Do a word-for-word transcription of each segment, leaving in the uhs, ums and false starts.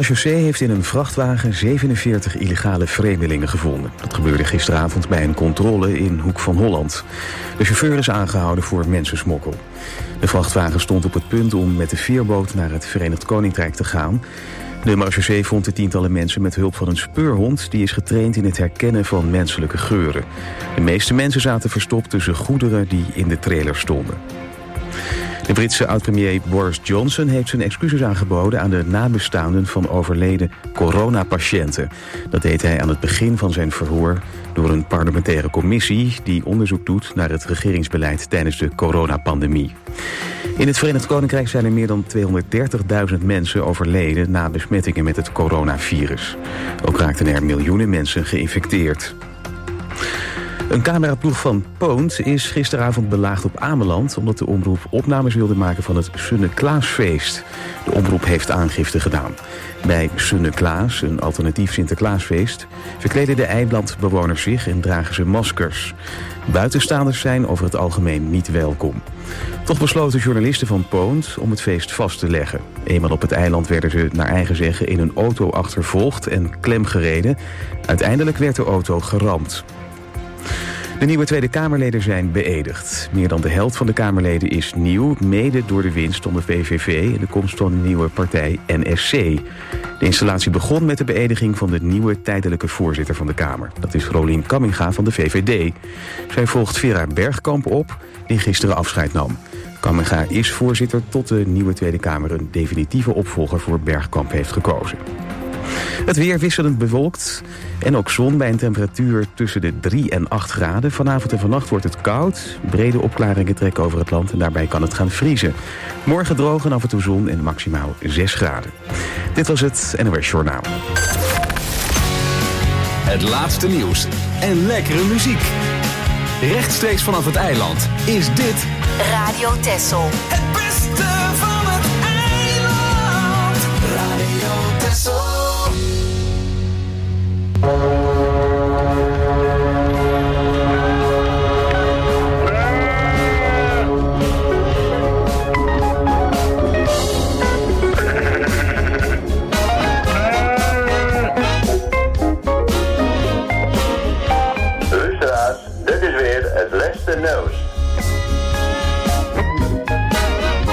marechaussee heeft in een vrachtwagen zevenenveertig illegale vreemdelingen gevonden. Dat gebeurde gisteravond bij een controle in Hoek van Holland. De chauffeur is aangehouden voor mensensmokkel. De vrachtwagen stond op het punt om met de veerboot naar het Verenigd Koninkrijk te gaan. De marechaussee vond de tientallen mensen met hulp van een speurhond. Die is getraind in het herkennen van menselijke geuren. De meeste mensen zaten verstopt tussen goederen die in de trailer stonden. De Britse oud-premier Boris Johnson heeft zijn excuses aangeboden aan de nabestaanden van overleden coronapatiënten. Dat deed hij aan het begin van zijn verhoor door een parlementaire commissie die onderzoek doet naar het regeringsbeleid tijdens de coronapandemie. In het Verenigd Koninkrijk zijn er meer dan tweehonderddertigduizend mensen overleden na besmettingen met het coronavirus. Ook raakten er miljoenen mensen geïnfecteerd. Een cameraploeg van Poont is gisteravond belaagd op Ameland omdat de omroep opnames wilde maken van het Sunne-Klaasfeest. De omroep heeft aangifte gedaan. Bij Sunne-Klaas, een alternatief Sinterklaasfeest, verkleden de eilandbewoners zich en dragen ze maskers. Buitenstaanders zijn over het algemeen niet welkom. Toch besloten journalisten van Poont om het feest vast te leggen. Eenmaal op het eiland werden ze naar eigen zeggen in een auto achtervolgd en klemgereden. Uiteindelijk werd de auto geramd. De nieuwe Tweede Kamerleden zijn beëdigd. Meer dan de helft van de Kamerleden is nieuw, mede door de winst onder P V V en de komst van de nieuwe partij N S C. De installatie begon met de beëdiging van de nieuwe tijdelijke voorzitter van de Kamer. Dat is Rolien Kamminga van de V V D. Zij volgt Vera Bergkamp op, die gisteren afscheid nam. Kamminga is voorzitter tot de nieuwe Tweede Kamer een definitieve opvolger voor Bergkamp heeft gekozen. Het weer wisselend bewolkt en ook zon bij een temperatuur tussen de drie en acht graden. Vanavond en vannacht wordt het koud. Brede opklaringen trekken over het land en daarbij kan het gaan vriezen. Morgen droog en af en toe zon en maximaal zes graden. Dit was het N O S Journaal. Het laatste nieuws en lekkere muziek. Rechtstreeks vanaf het eiland is dit Radio Texel. Het beste van het eiland. Radio Texel. Luisteraars, dit is weer het laatste nieuws.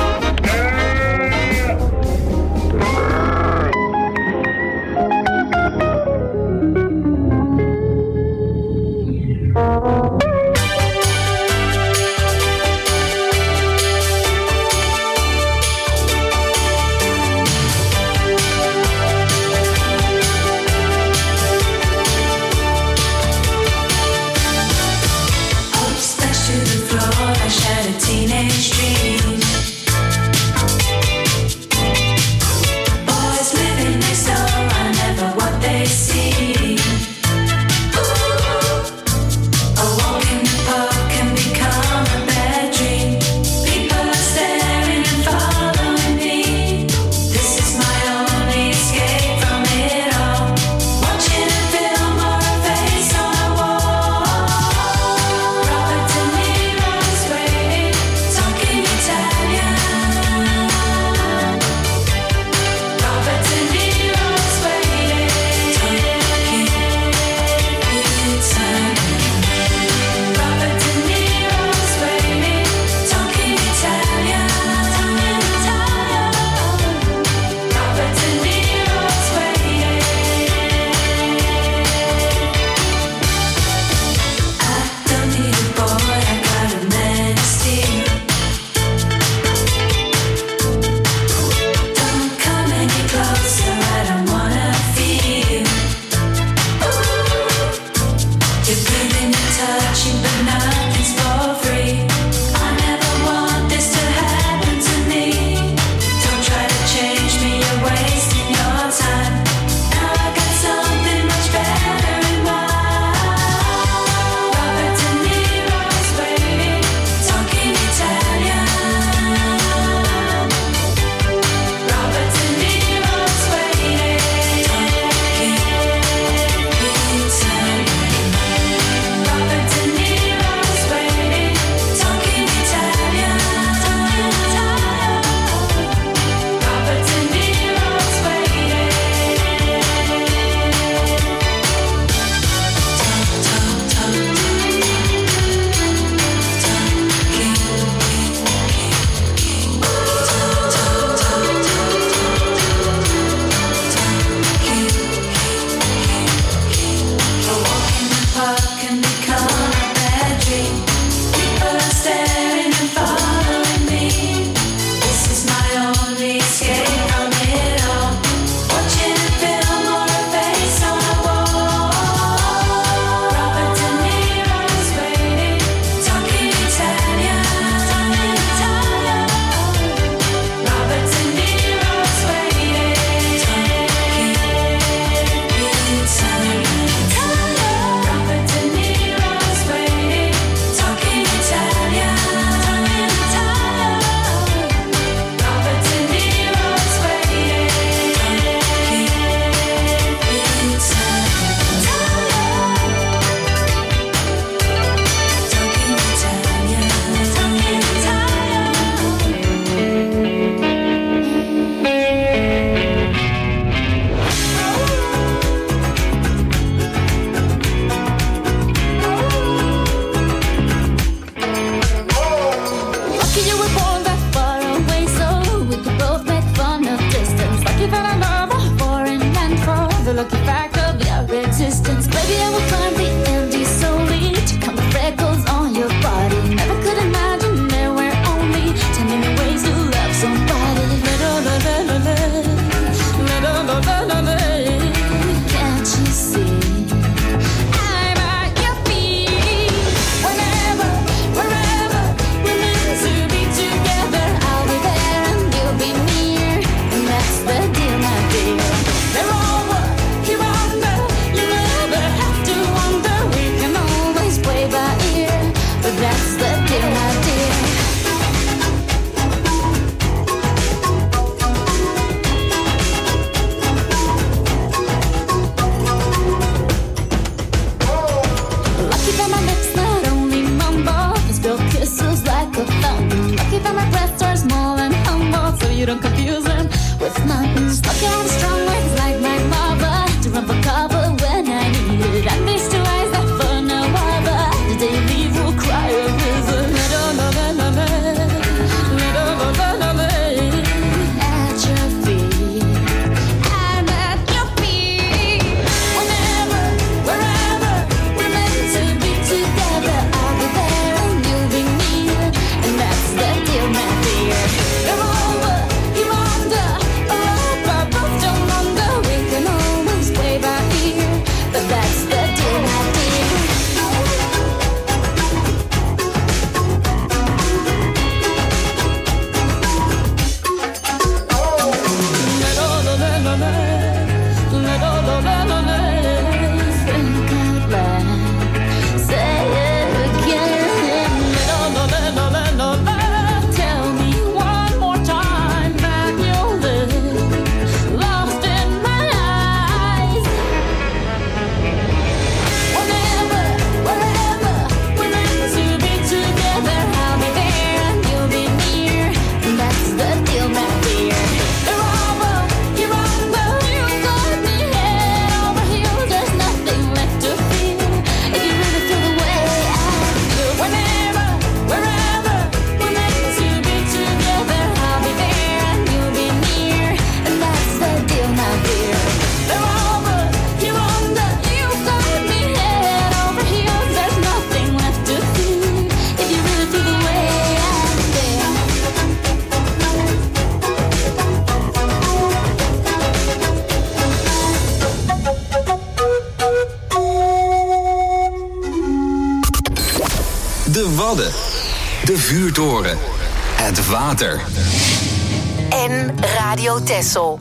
Wadden, de vuurtoren, het water. En Radio Texel.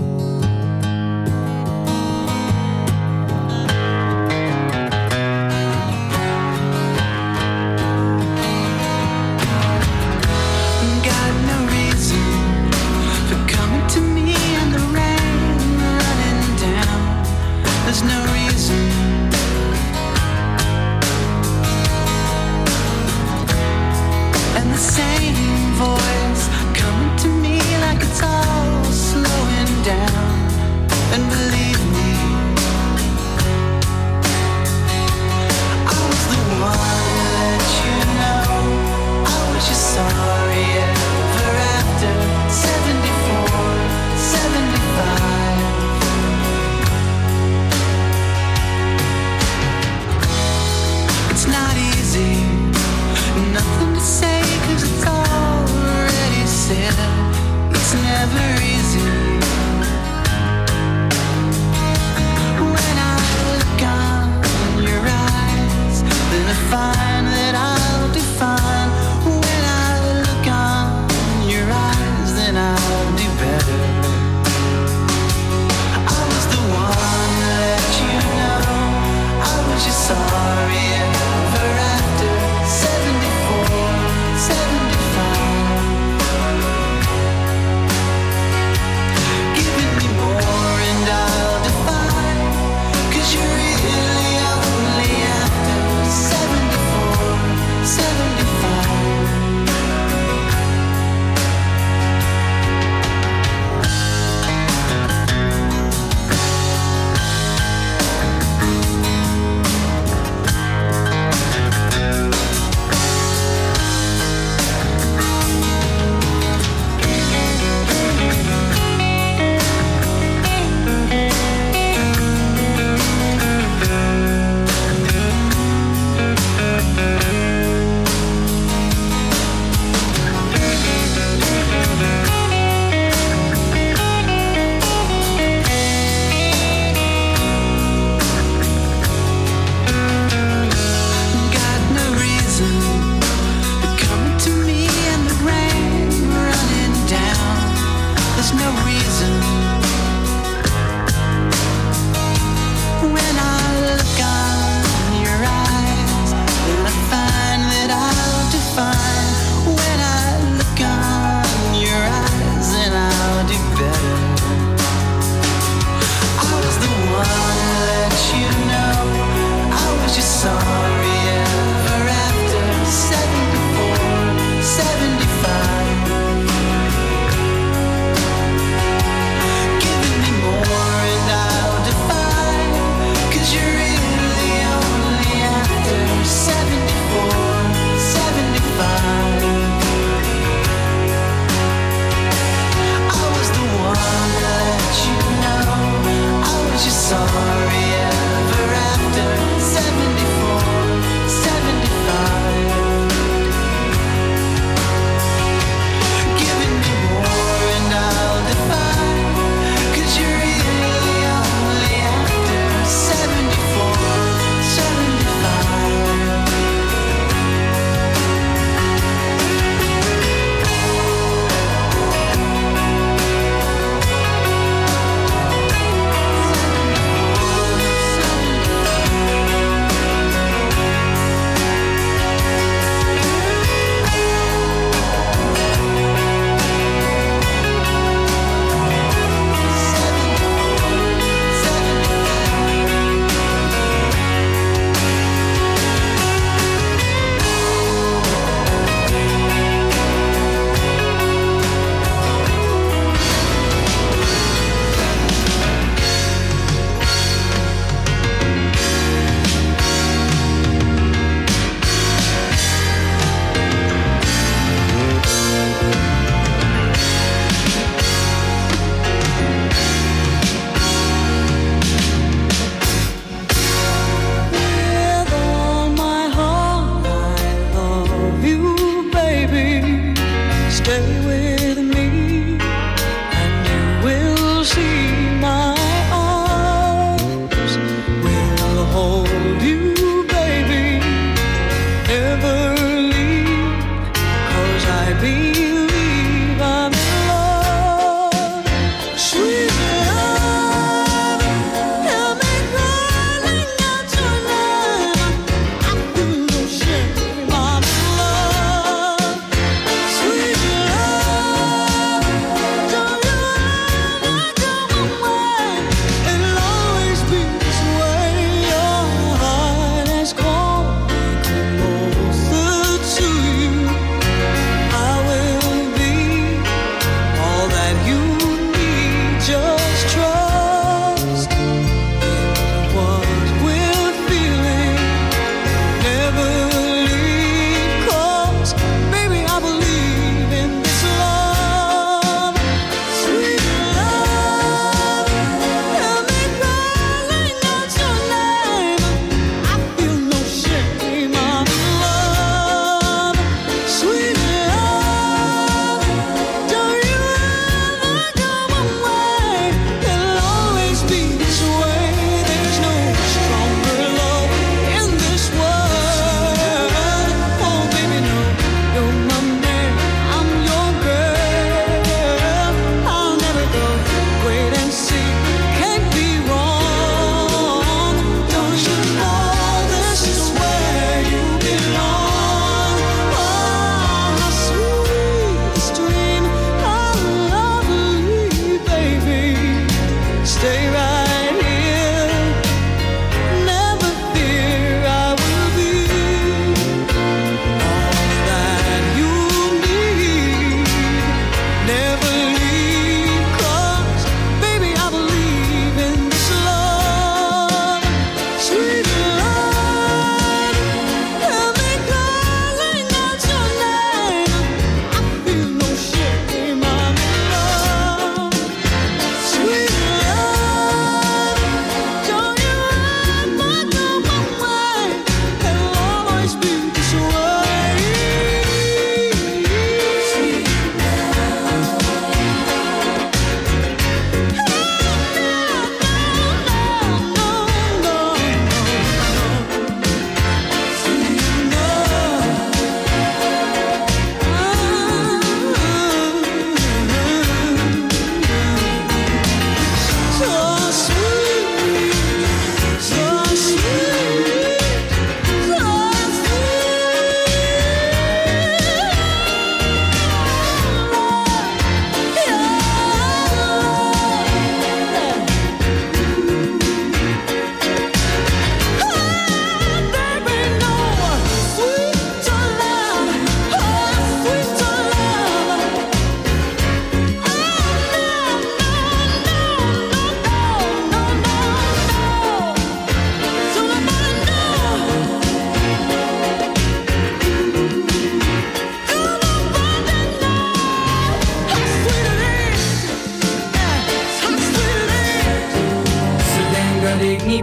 There's no reason. And the same voice coming to me like it's all slowing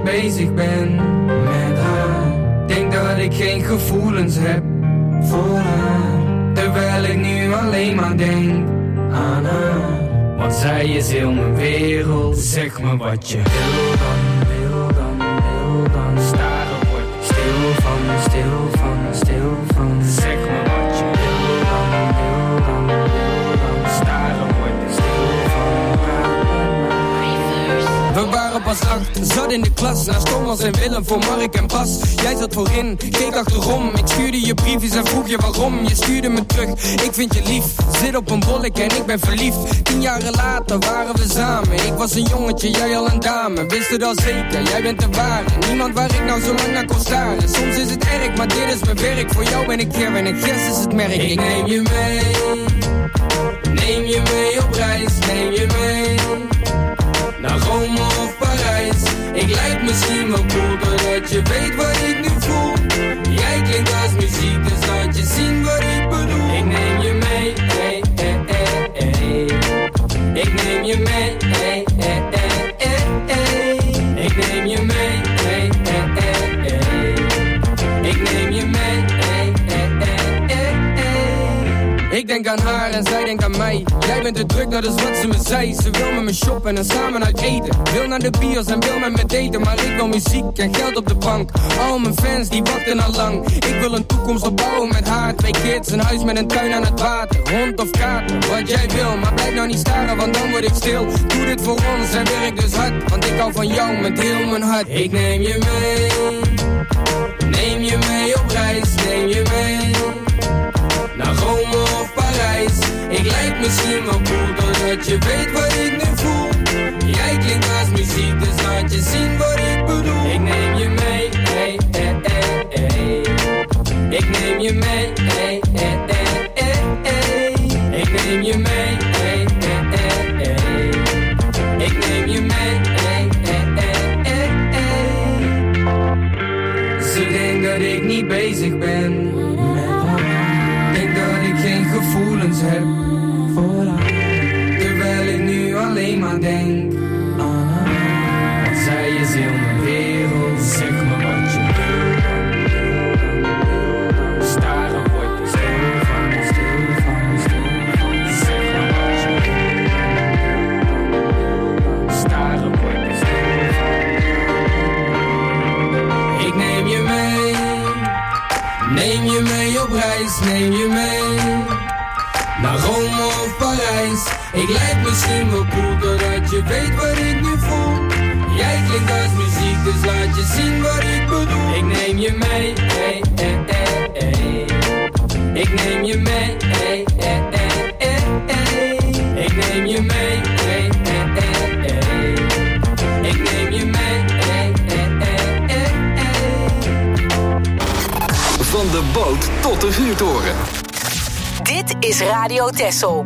bezig ben met haar. Denk dat ik geen gevoelens heb voor haar, terwijl ik nu alleen maar denk aan haar. Want zij is heel mijn wereld. Zeg me wat je wil dan, wil dan, wil dan. Staren word ik stil van, stil van, stil van. Zeg me wat je wil dan, wil dan, wil dan. Staren word ik stil van. We waren pas acht, zat in de klas. Naast Thomas en Willem voor Mark en Bas. Jij zat voorin, keek achterom. Ik stuurde je briefjes en vroeg je waarom. Je stuurde me terug, ik vind je lief. Zit op een bollek en ik ben verliefd. Tien jaren later waren we samen. Ik was een jongetje, jij al een dame. Wist het al zeker, jij bent de ware. Niemand waar ik nou zo lang naar kon staren. Soms is het erg, maar dit is mijn werk. Voor jou ben ik hier en ik gers is het merk. Ik neem je mee, neem je mee op reis. Neem je mee naar Rome of Parijs. Ik lijk misschien wel cool, doordat je weet wat ik nu voel. Jij klinkt als muziek, dus laat je zien wat ik bedoel. Ik neem je mee, hey, hey, hey, hey. Ik neem je mee, hey, hey, hey, hey, hey. Ik neem je mee, hey, hey, hey, hey. Ik neem je mee, hey, hey, hey, hey, hey. Ik denk aan haar en zij denkt aan mij. Jij bent te druk, dat is wat ze me zei. Ze wil met me shoppen en samen uit eten. Wil naar de bios en wil met me daten. Maar ik wil muziek en geld op de bank. Al mijn fans die wachten al lang. Ik wil een toekomst opbouwen met haar. Twee kids, een huis met een tuin aan het water. Hond of kater, wat jij wil. Maar blijf nou niet staren, want dan word ik stil. Doe dit voor ons en werk dus hard. Want ik hou van jou met heel mijn hart. Ik neem je mee, neem je mee op reis. Neem je mee naar Rome of Parijs. Ik lijk misschien wel cool, doordat je weet wat ik nu voel. Jij klinkt als muziek, dus laat je zien wat ik bedoel. Ik neem je mee, hey, hey, hey, hey. Ik neem je mee, hey, hey, hey, hey, hey. Ik neem je mee, hey, hey, hey, hey. Ik neem je mee, hey, hey, hey, hey, hey. Ze denkt dat ik niet bezig ben met haar. Denk dat ik geen gevoelens heb voor haar, terwijl ik nu alleen maar denk aan haar. Want zij is heel mijn wereld. Zeg me wat je wil dan, wil dan, wil dan. Staren word ik stil van, stil van, stil van. Zeg me wat je wil dan, wil dan. Staren word ik stil van. Ik neem je mee, neem je mee op reis. Neem je mee naar Rome of Parijs. Ik lijk misschien wel cool, doordat je weet wat ik nu voel. Jij klinkt als muziek, dus laat je zien wat ik bedoel. Ik neem je mee, hey, hey, hey, hey. Ik neem je mee, hey, hey, hey, hey, hey. Ik neem je mee, hey, hey, hey, hey. Ik neem je mee, hey, hey, hey, hey, hey. Van de boot tot de vuurtoren. Dit is Radio Texel.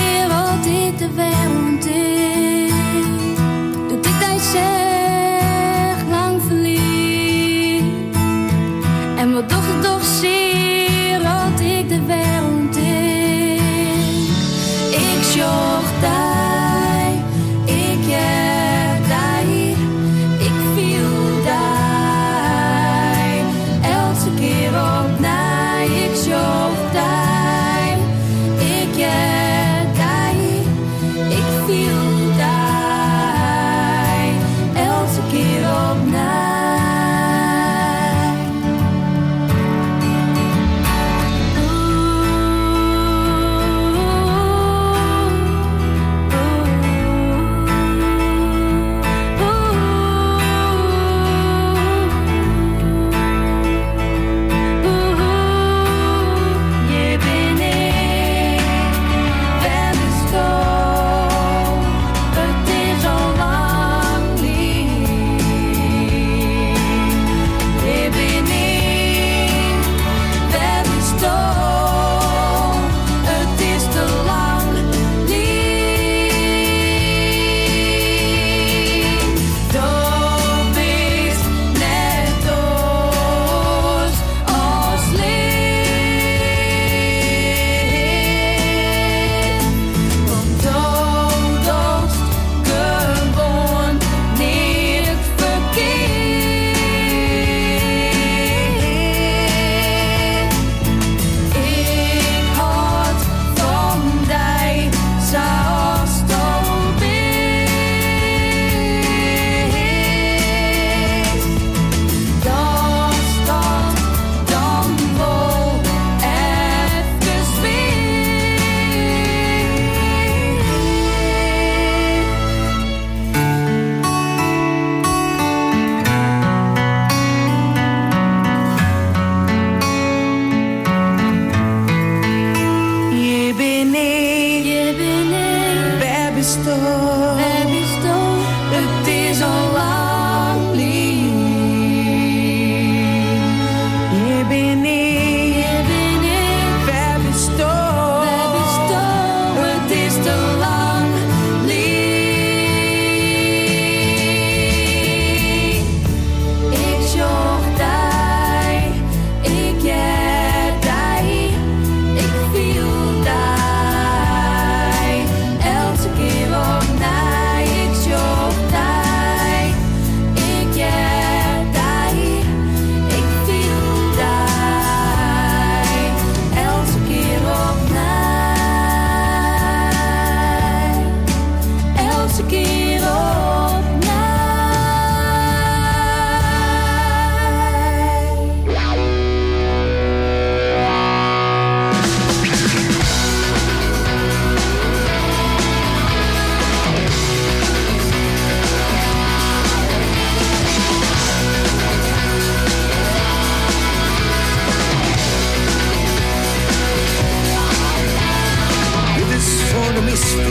De dit hij zegt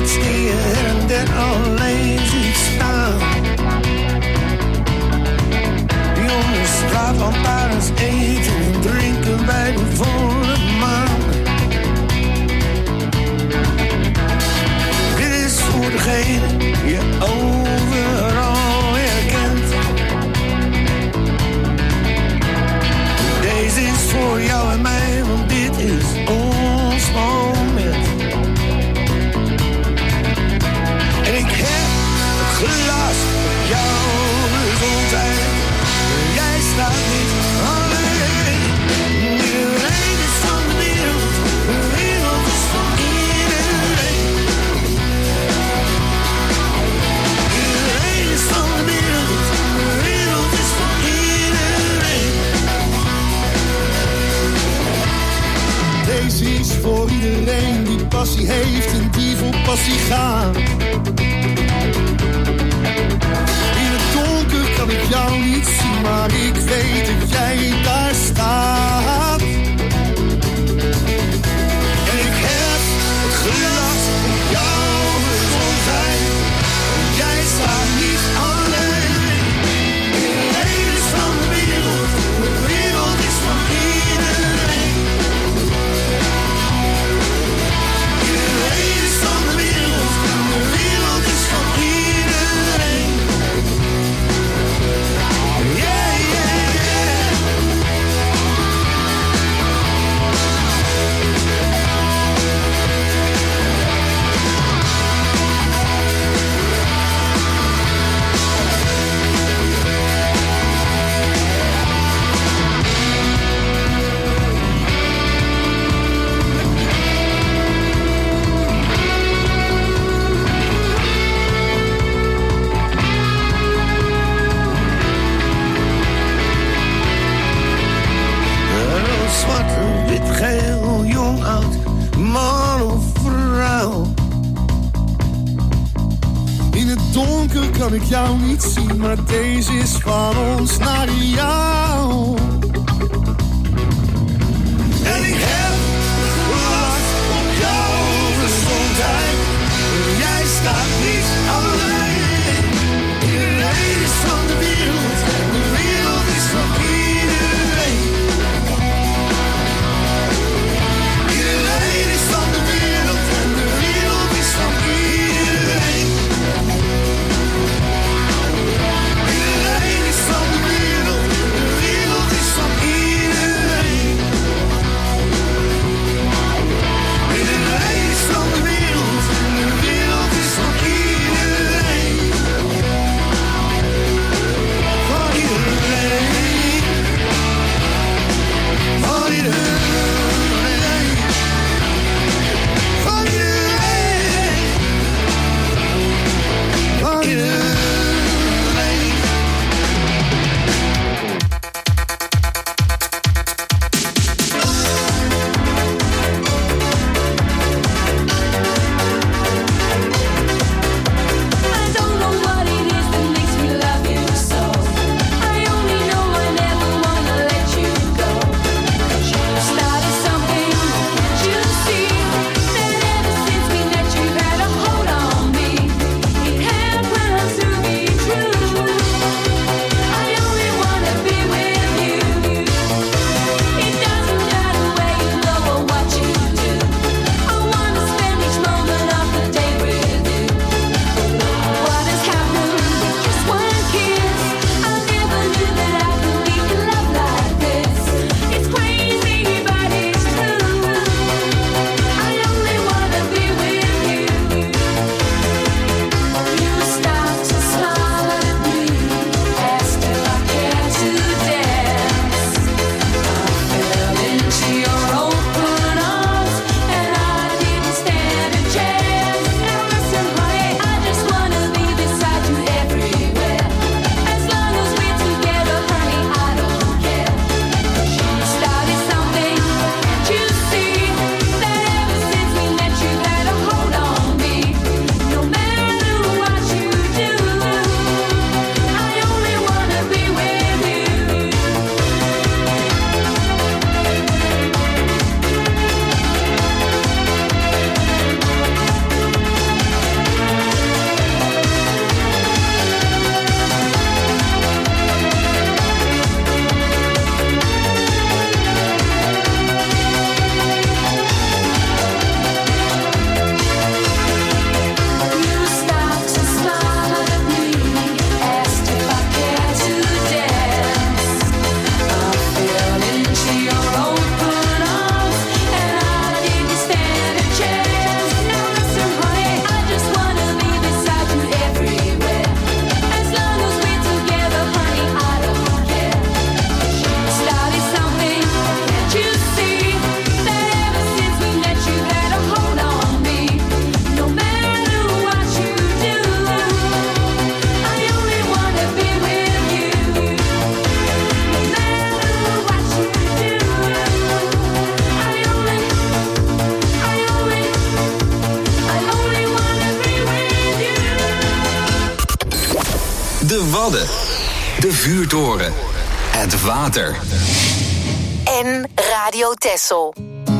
jongens die je her en der alleen ziet staan. Jongens, straatlantaarns eten en drinken bij de volle maan. Dit is voor degene die je overal herkent. Deze is voor jou en mij, want dit is ons moment. En ik heb het glas op jouw gezondheid. Jij staat niet alleen. Iedereen is van de wereld, de wereld is van iedereen. Iedereen is van de wereld, de wereld is van iedereen. Deze is voor iedereen die passie heeft en die voor passie gaat. In het donker kan ik jou niet zien, maar ik weet dat jij daar staat. En ik heb het glas op jouw gezondheid. Jij staat niet alleen. Iedereen is van de wereld, de wereld is van iedereen. Iedereen is van de wereld, de wereld is van iedereen. Yeah, yeah, yeah. Rood, zwart, wit, geel, jong, oud, man of vrouw. In het donker kan ik jou niet zien, maar deze is van ons naar jou. En ik heb het glas op jouw gezondheid. Jij staat niet alleen. Iedereen is van de wereld, de wereld is van iedereen. Iedereen is van de wereld en de wereld is van iedereen. Iedereen is van de wereld, de wereld is van iedereen. Wadden. De vuurtoren. Het water. En Radio Texel.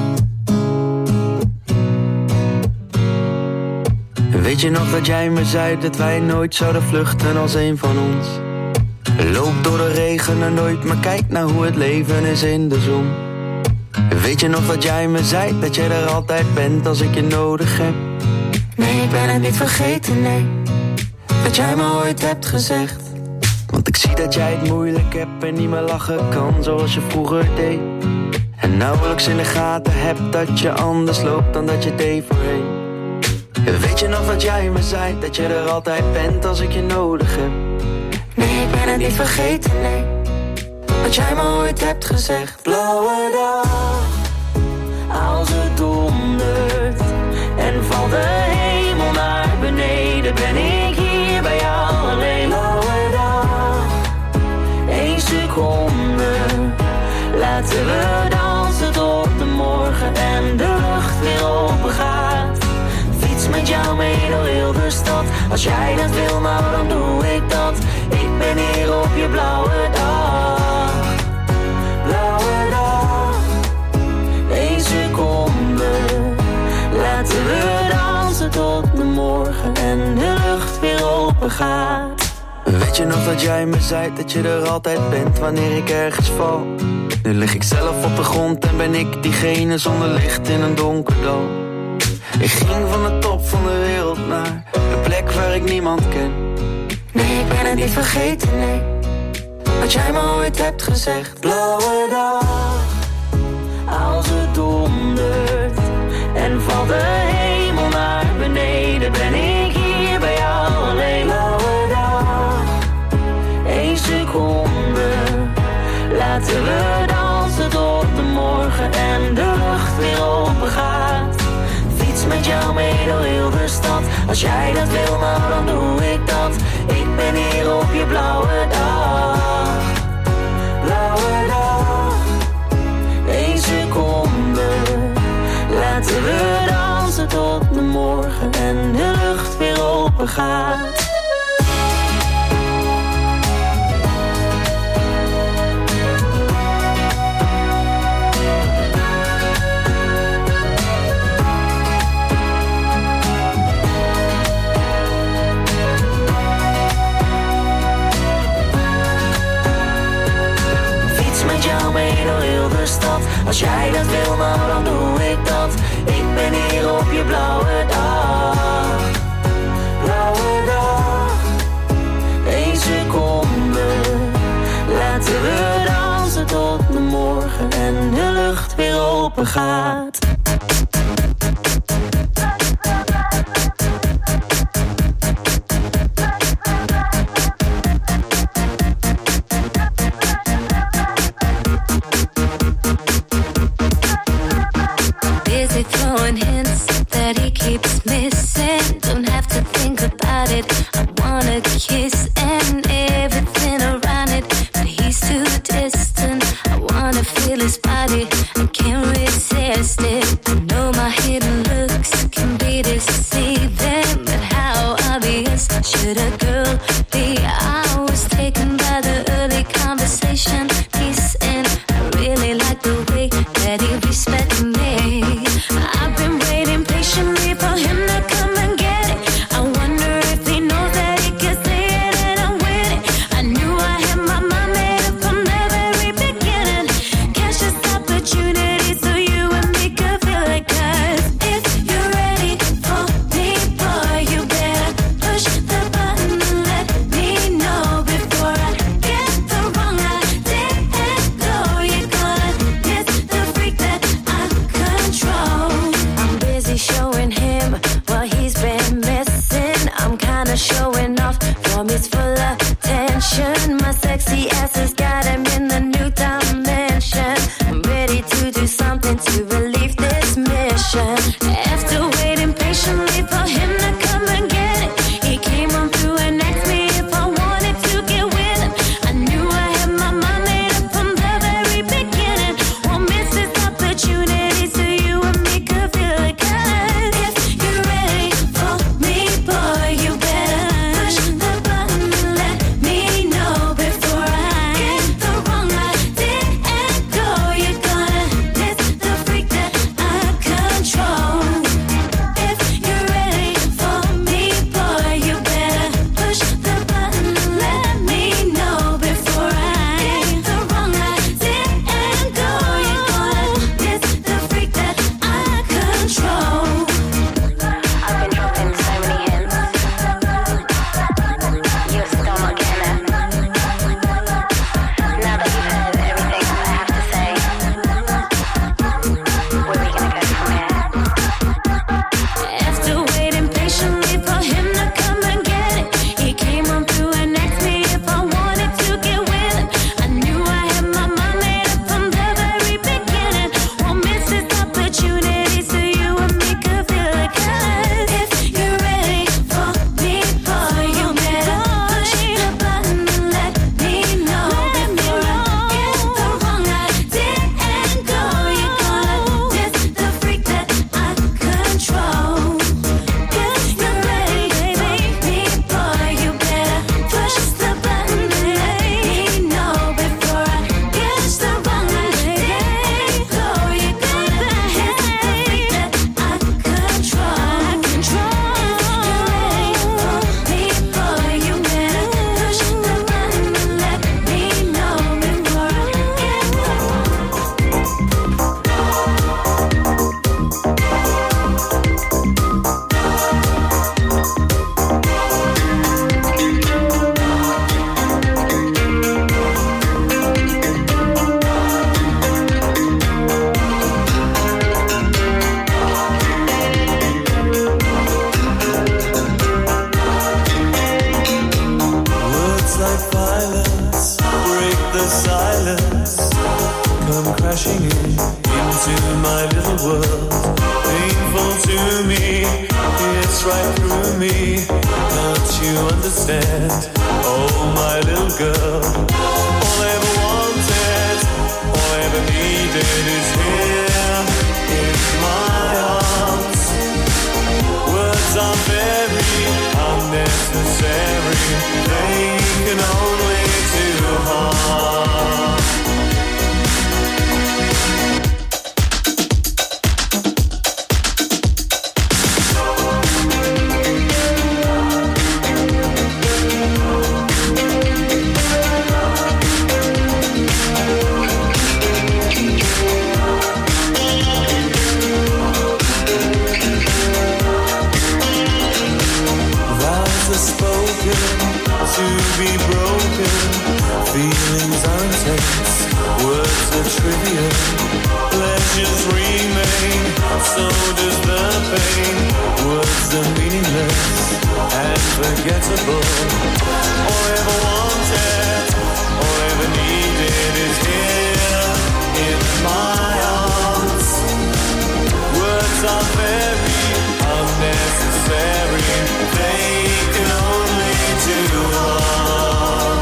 Weet je nog dat jij me zei dat wij nooit zouden vluchten als een van ons? Loop door de regen en nooit, maar kijk naar hoe het leven is in de zon. Weet je nog dat jij me zei dat jij er altijd bent als ik je nodig heb? Nee, ik ben het niet vergeten, nee, wat jij me ooit hebt gezegd. Want ik zie dat jij het moeilijk hebt en niet meer lachen kan zoals je vroeger deed. En nauwelijks in de gaten hebt dat je anders loopt dan dat je deed voorheen. Weet je nog dat jij me zei dat je er altijd bent als ik je nodig heb? Nee, ik ben het niet vergeten, nee, wat jij me ooit hebt gezegd. Blauwe dag, als het dondert en valt de hemel naar beneden, ben ik hier bij jou alleen. Blauwe dag, één seconde, laten we dansen tot de morgen en de lucht weer open gaat. Fiets met jou mee door heel de stad, als jij dat wil, nou dan doe ik dat. Ik ben hier op je blauwe dag. Blauwe dag, één seconde, laten we dansen tot de morgen en de lucht weer open gaat. Weet je nog dat jij me zei dat je er altijd bent wanneer ik ergens val? Nu lig ik zelf op de grond en ben ik diegene zonder licht in een donker dal. Ik ging van de top van de wereld naar de plek waar ik niemand ken. Nee, ik ben het niet vergeten, nee, wat jij me ooit hebt gezegd. Blauwe dag, als het dondert en valt de hemel naar beneden, ben ik hier bij jou alleen. Blauwe dag, één seconde, laten we dansen tot de morgen en de lucht weer open gaat. Fiets met jou mee door heel de stad, als jij dat wil, nou dan doe ik dat. Ik ben hier op je blauwe dag. Blauwe dag, één seconde, laten we dansen tot de morgen en de lucht weer open gaat. Stad. Als jij dat wil, nou dan doe ik dat. Ik ben hier op je blauwe dag. Blauwe dag, één seconde, laten we dansen tot de morgen en de lucht weer open gaat. Kiss and everything around it, but he's too distant. I wanna feel his body, I can't resist it. I know my hidden looks can be deceiving, but how obvious should a girl be? I was taken by the early conversation he's in. I really like the way that he respects me. I've been waiting patiently for him to come and get it. I wonder if he knows that he can say it and I'm with it. I knew I had my mind made up from the very beginning. Catch this opportunity so you and me could feel it. Cause if you're ready for me, boy, you better push the button and let me know before I get the wrong idea. No, you're gonna miss the freak that I control. I'm busy showing him what he's been missing. I'm kinda showing off from his full attention. My sexy ass has got him in the new dimension. I'm ready to do something to relieve this mission. After waiting patiently for him to come and get it, he came on through and asked me if I wanted to get with him. I knew I had my mind made up from the very beginning. Won't miss this opportunity so you and me could feel it. Cause if you're ready for me, boy, you better push the button and let me my little world. Painful to me, it's right through me. Can't you understand? Oh, my little girl. All I ever wanted, all I ever needed is here in my arms. Words are very unnecessary. They can only do harm. To be broken, feelings are intense, words are trivial, pleasures remain, so does the pain. Words are meaningless and forgettable. All I ever wanted, all I ever needed is here in my arms. Words are very unnecessary, they can only do harm.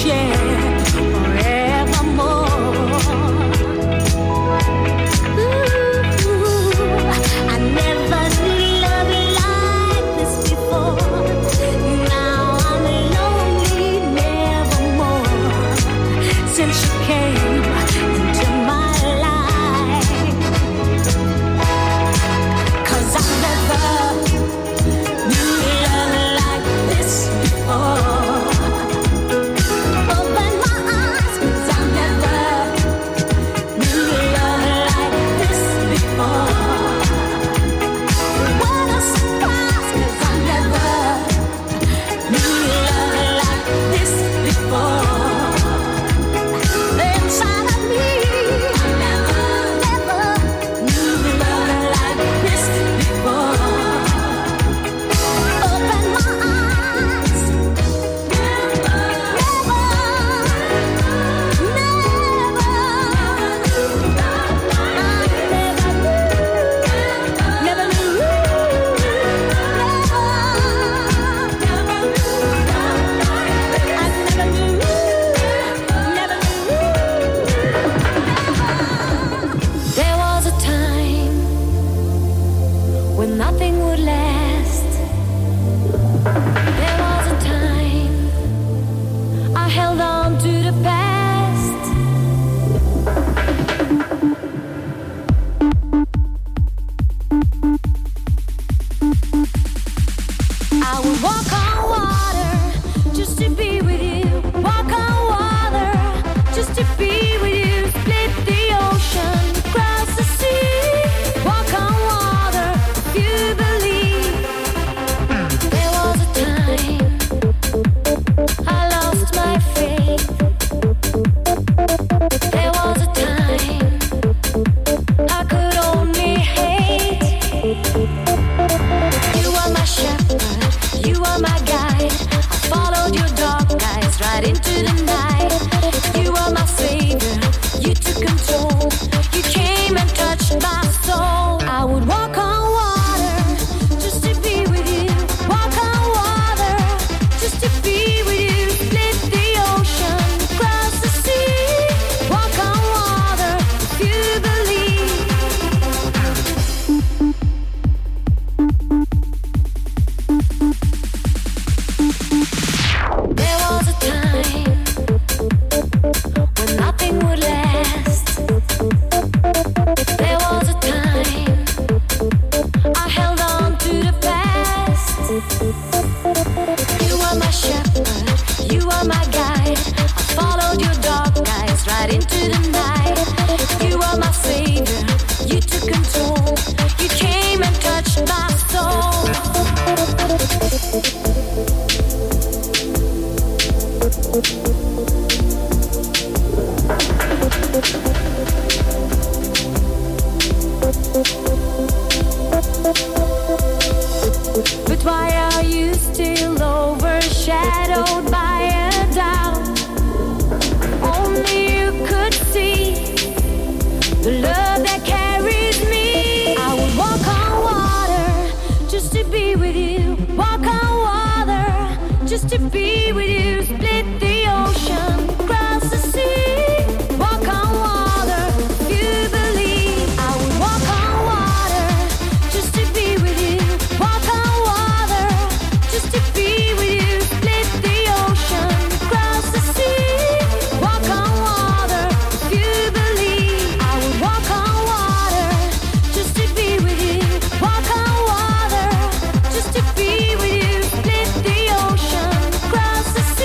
Just to be with you, split the ocean, cross the sea.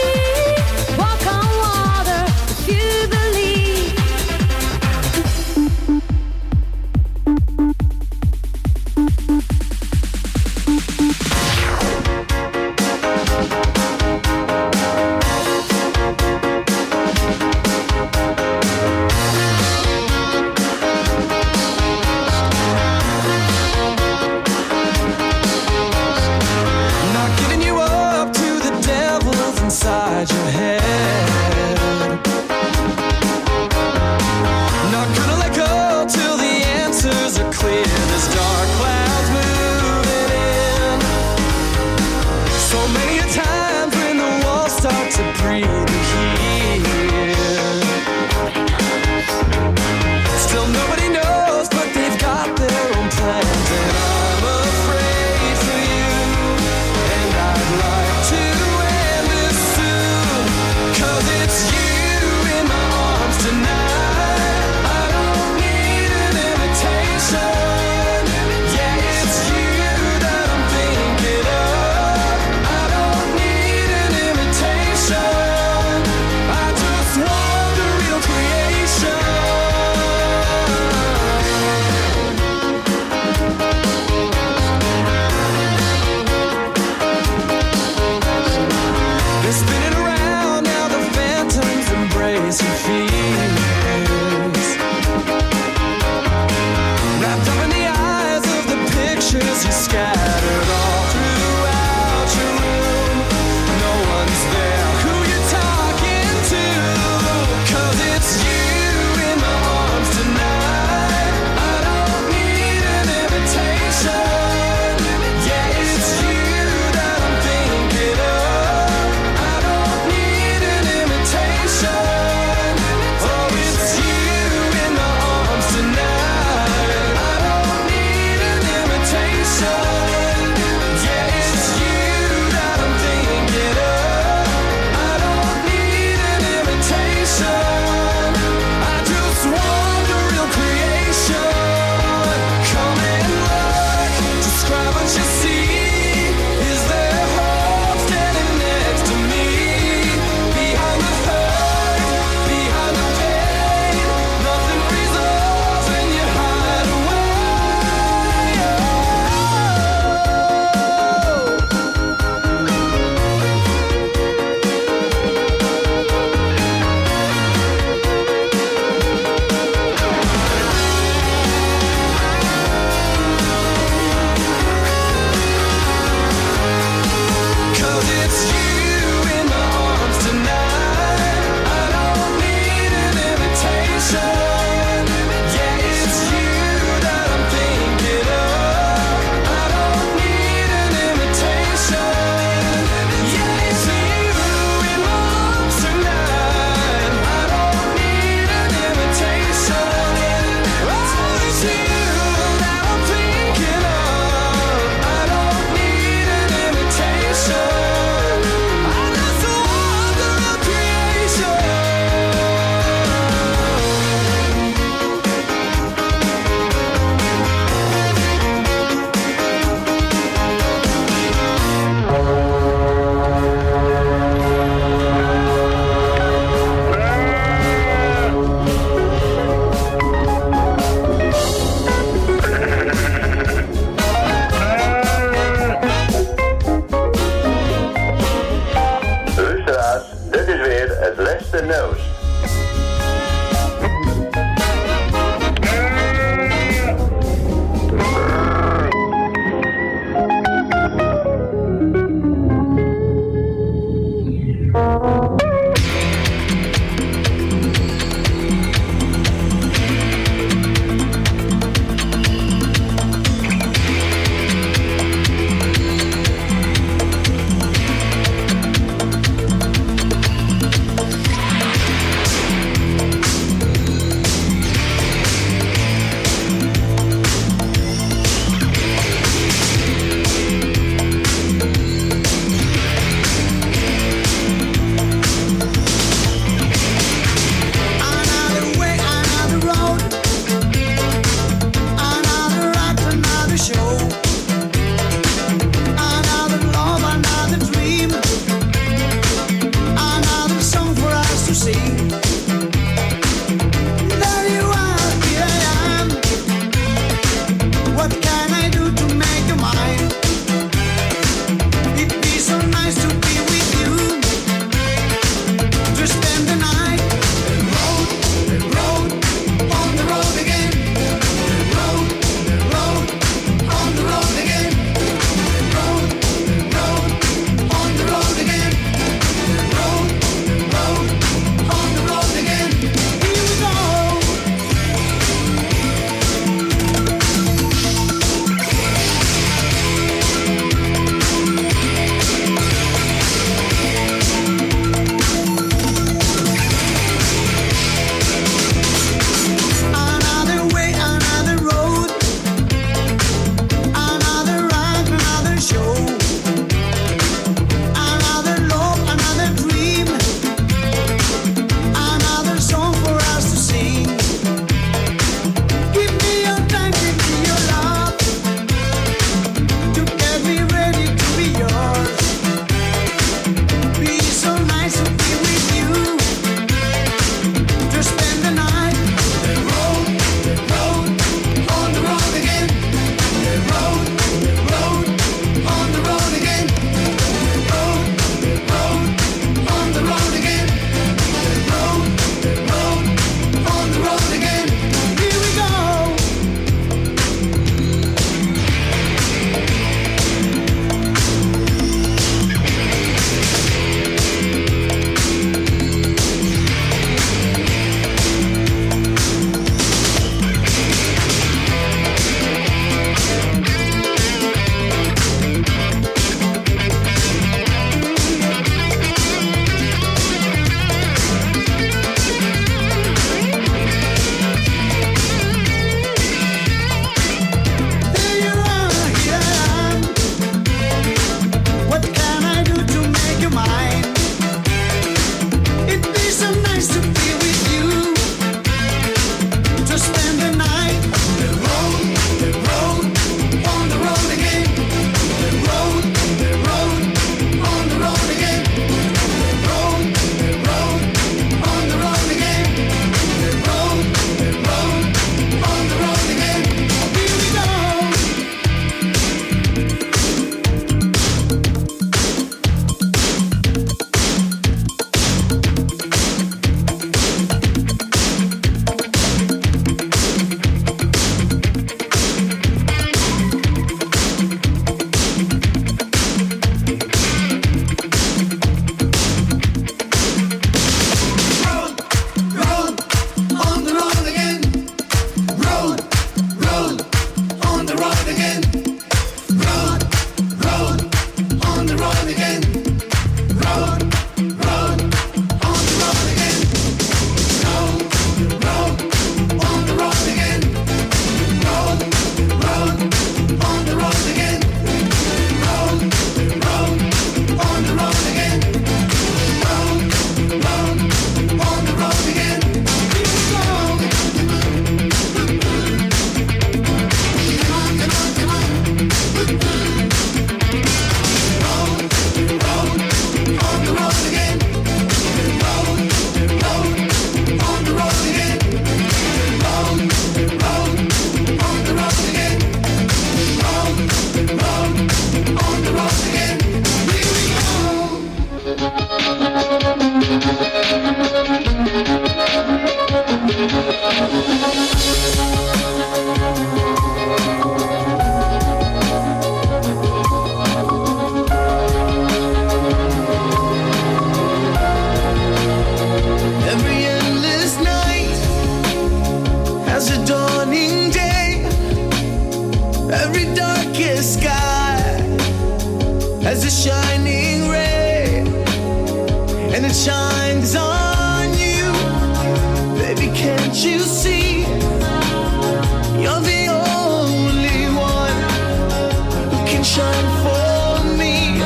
a shining ray, and it shines on you. Baby, can't you see? You're the only one who can shine for me.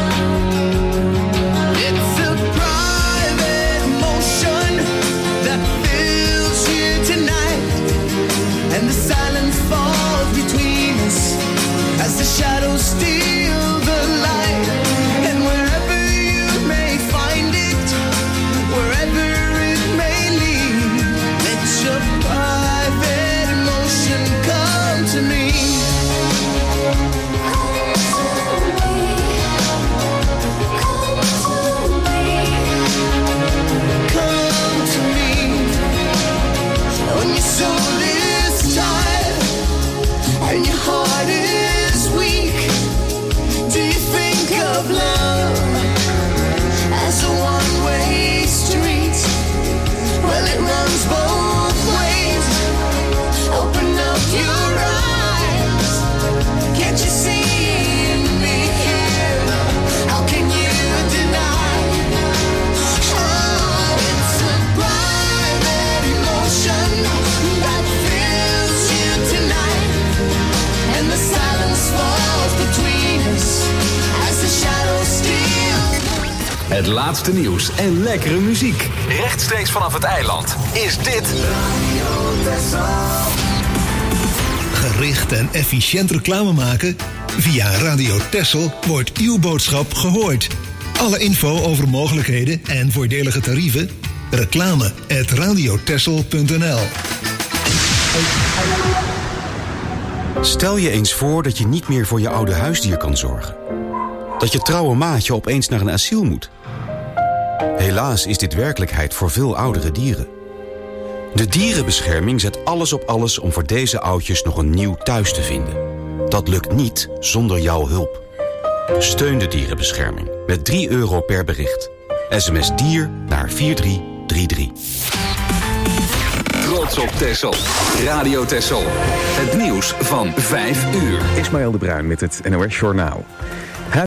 It's a private motion that fills you tonight, and the silence falls between us as the shadows steal the light. And wherever you may find it, wherever it may lead, let your private emotion come to me. Come to me. When your soul is tired and your heart is weak, do you think of love as a one-way street? Well, it runs both ways. Open up your eyes. Can't you see me here? How can you deny? Oh, it's a private emotion that fills you tonight, and the silence falls between us as the shadows steal. Het laatste nieuws en lekkere muziek. Rechtstreeks vanaf het eiland is dit Gericht en efficiënt reclame maken? Via Radio Texel wordt uw boodschap gehoord. Alle info over mogelijkheden en voordelige tarieven? Reclame at radiotexel punt n l. Stel je eens voor dat je niet meer voor je oude huisdier kan zorgen. Dat je trouwe maatje opeens naar een asiel moet. Helaas is dit werkelijkheid voor veel oudere dieren. De dierenbescherming zet alles op alles om voor deze oudjes nog een nieuw thuis te vinden. Dat lukt niet zonder jouw hulp. Steun de dierenbescherming met drie euro per bericht. S M S dier naar vier drie drie drie. Trots op Texel. Radio Texel. Het nieuws van vijf uur. Ismaël de Bruin met het N O S Journaal.